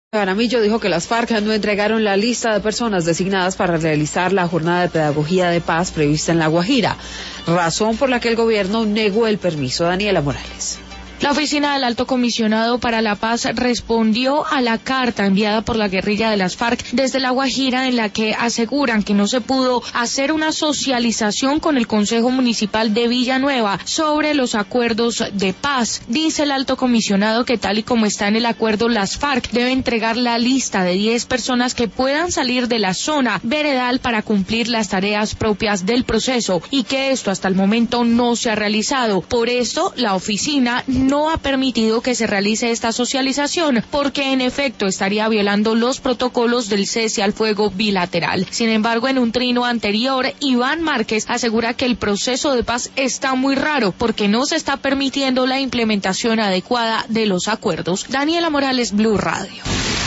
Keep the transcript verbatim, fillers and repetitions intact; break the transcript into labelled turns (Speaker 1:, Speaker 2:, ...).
Speaker 1: Jaramillo dijo que las FARC no entregaron la lista de personas designadas para realizar la jornada de pedagogía de paz prevista en La Guajira, razón por la que el gobierno negó el permiso. Daniela Morales.
Speaker 2: La oficina del Alto Comisionado para la Paz respondió a la carta enviada por la guerrilla de las FARC desde La Guajira, en la que aseguran que no se pudo hacer una socialización con el Consejo Municipal de Villanueva sobre los acuerdos de paz. Dice el Alto Comisionado que tal y como está en el acuerdo, las FARC deben entregar la lista de diez personas que puedan salir de la zona veredal para cumplir las tareas propias del proceso, y que esto hasta el momento no se ha realizado. Por esto, la oficina no ha permitido que se realice esta socialización, porque en efecto estaría violando los protocolos del cese al fuego bilateral. Sin embargo, en un trino anterior, Iván Márquez asegura que el proceso de paz está muy raro, porque no se está permitiendo la implementación adecuada de los acuerdos. Daniela Morales, Blue Radio.